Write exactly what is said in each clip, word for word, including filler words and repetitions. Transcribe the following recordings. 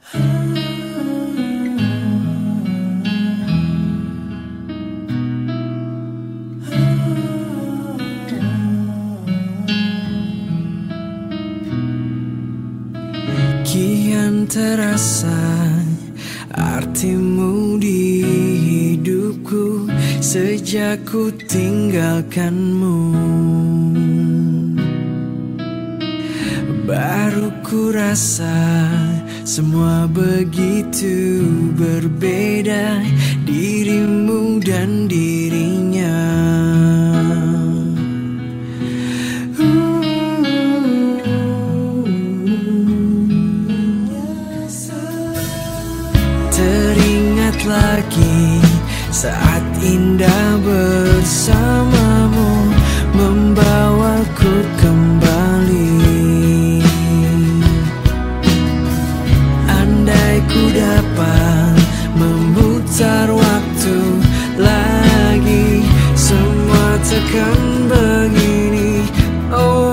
Kian terasa artimu di hidupku sejak ku tinggalkanmu. Baru ku rasa semua begitu berbeda, dirimu dan dirinya. Teringat lagi saat indah bersamamu membawaku kembali. Andai ku dapat memutar waktu lagi, semua takkan begini. Oh,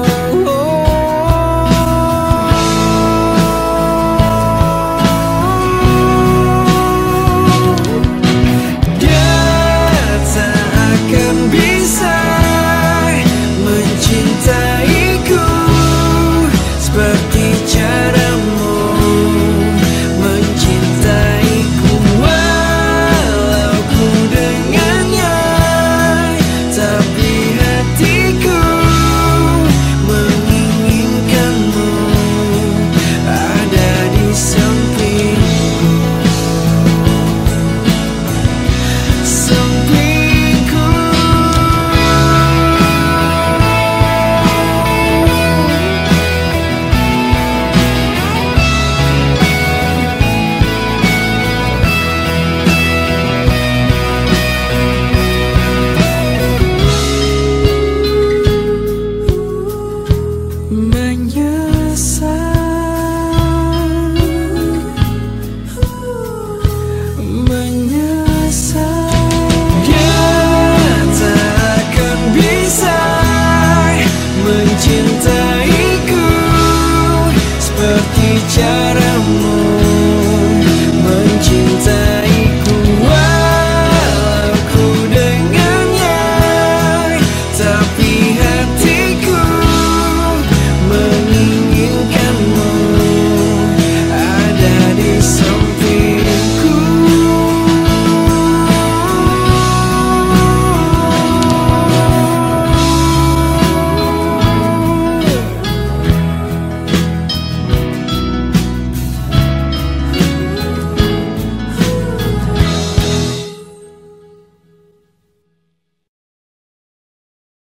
mencintaiku seperti caramu mencintai.